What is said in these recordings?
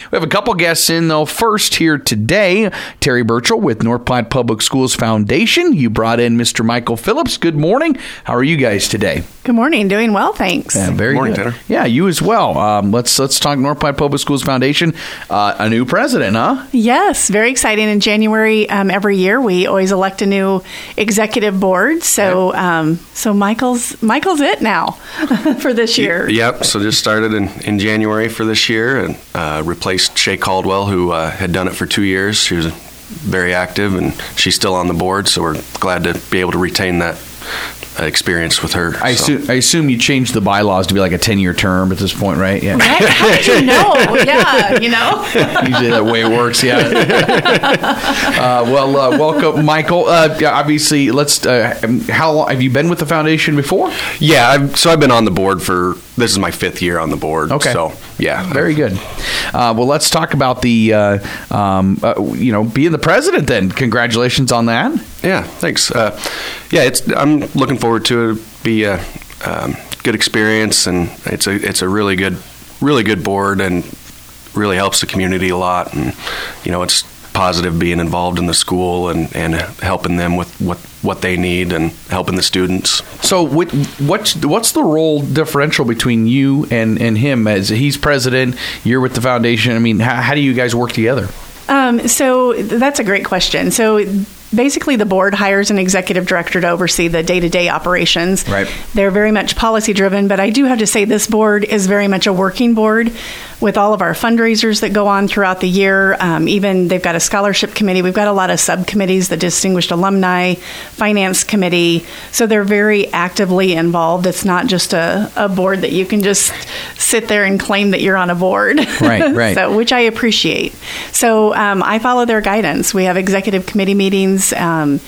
We have a couple guests in, though. First here today, Terry Burchell with North Platte Public Schools Foundation. You brought in Mr. Michael Phillips. Good morning. How are you guys today? Good morning. Doing well, thanks. Yeah, very good morning, good. Tanner. Yeah, you as well. Let's talk North Platte Public Schools Foundation. A new president, huh? Yes, very exciting. In January every year, we always elect a new executive board. So, so Michael's it now for this year. Yep. So just started in January for this year and replaced Shay Caldwell, who had done it for 2 years. She was very active, and she's still on the board. So we're glad to be able to retain that experience with her. I assume you changed the bylaws to be like a 10-year term at this point, right? Yeah. Right? How did you know? Yeah, you know. Usually that way it works, yeah. Welcome, Michael. Obviously, how long have you been with the foundation before? Yeah, I've been on the board this is my 5th year on the board. Okay. So, yeah. Very good. Well, let's talk about the, being the president then. Congratulations on that. Yeah, thanks. I'm looking forward to it. Be a good experience, and it's a really good board, and really helps the community a lot. And it's positive being involved in the school and helping them with what they need and helping the students. So what's the role differential between you and him? As he's president, you're with the foundation. I mean, how do you guys work together? So that's a great question. So basically, the board hires an executive director to oversee the day-to-day operations. Right. They're very much policy-driven, but I do have to say this board is very much a working board with all of our fundraisers that go on throughout the year. Even they've got a scholarship committee. We've got a lot of subcommittees, the Distinguished Alumni, Finance Committee. So they're very actively involved. It's not just a board that you can just sit there and claim that you're on a board. Right. So, which I appreciate. So I follow their guidance. We have executive committee meetings and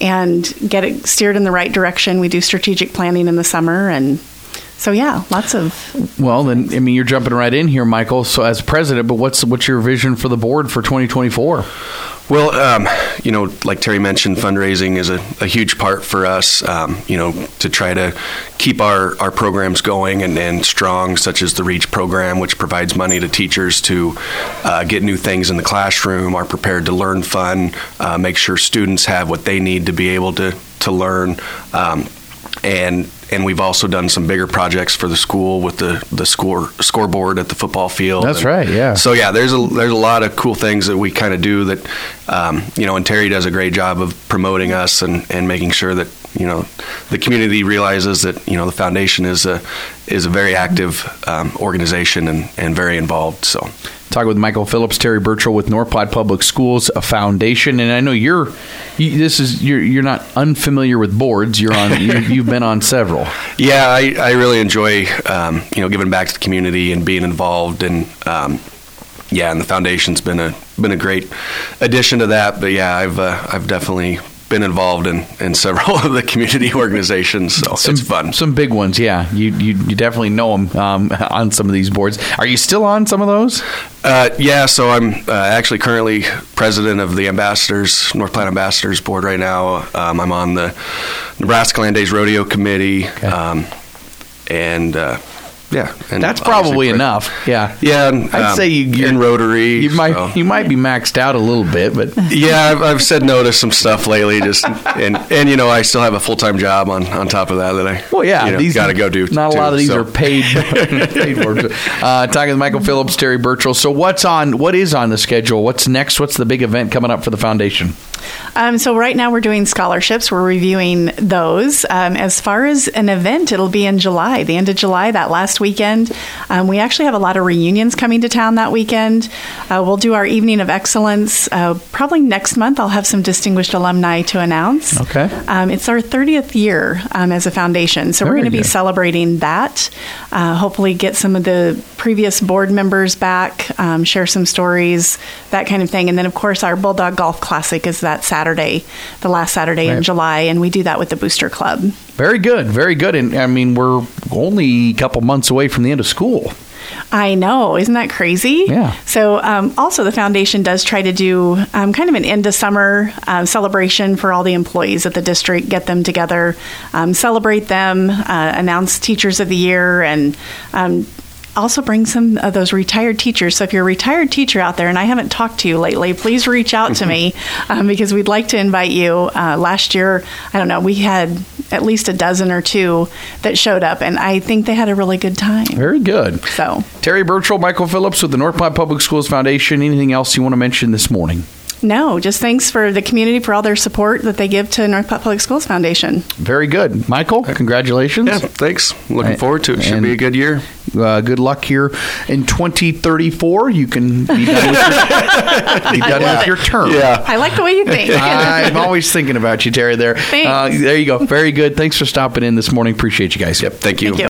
get it steered in the right direction. We do strategic planning in the summer, and so yeah, lots of. Well, then, I mean, you're jumping right in here, Michael. So as president, but what's your vision for the board for 2024? Well, like Terry mentioned, fundraising is a huge part for us, to try to keep our programs going and strong, such as the REACH program, which provides money to teachers to get new things in the classroom, are prepared to learn fun, make sure students have what they need to be able to learn. And we've also done some bigger projects for the school with the scoreboard at the football field. That's right, yeah. So yeah, there's a lot of cool things that we kind of do that, and Terry does a great job of promoting us and making sure that the community realizes that the foundation is a very active organization and very involved. So. Talking with Michael Phillips, Terry Burchell with North Platte Public Schools Foundation, and I know you're not unfamiliar with boards. You've been on several. Yeah, I really enjoy giving back to the community and being involved, and and the foundation's been a great addition to that. But yeah, I've definitely been involved in several of the community organizations, so it's fun. Some big ones, yeah. You definitely know them on some of these boards. Are you still on some of those? So I'm actually currently president of the North Platte Ambassadors Board right now. I'm on the Nebraska Land Days Rodeo Committee, okay. And that's probably enough. Yeah, I'd say you're in Rotary. You might be maxed out a little bit, but yeah, I've said no to some stuff lately. Just and I still have a full-time job on top of that these got to go do. Not a lot of these are paid. For. Talking with Michael Phillips, Terry Burchell. So what is on the schedule? What's next? What's the big event coming up for the foundation? So right now we're doing scholarships. We're reviewing those. As far as an event, it'll be in July, the end of July, that last weekend. We actually have a lot of reunions coming to town that weekend. We'll do our Evening of Excellence. Probably next month I'll have some distinguished alumni to announce. Okay. It's our 30th year as a foundation, so we're going to be celebrating that. Hopefully get some of the previous board members back, share some stories, that kind of thing. And then, of course, our Bulldog Golf Classic is that Saturday, the last Saturday in July, and we do that with the Booster Club. Very good, very good. And I mean, we're only a couple months away from the end of school. I know. Isn't that crazy? Yeah. So also the foundation does try to do kind of an end of summer celebration for all the employees at the district, get them together, celebrate them, announce Teachers of the Year, and also bring some of those retired teachers. So if you're a retired teacher out there and I haven't talked to you lately, please reach out to me because we'd like to invite you. Last year, I don't know, we had at least a dozen or two that showed up, and I think they had a really good time. Very good. So, Terry Burchell, Michael Phillips with the North Platte Public Schools Foundation. Anything else you want to mention this morning? No, just thanks for the community for all their support that they give to North Platte Public Schools Foundation. Very good. Michael, congratulations. Yeah, thanks. Looking forward to it. Should be a good year. Good luck here in 2034. You can be done with your term. Yeah. I like the way you think. I'm always thinking about you, Terry, there. Thanks. There you go. Very good. Thanks for stopping in this morning. Appreciate you guys. Yep. Thank you. Thank you.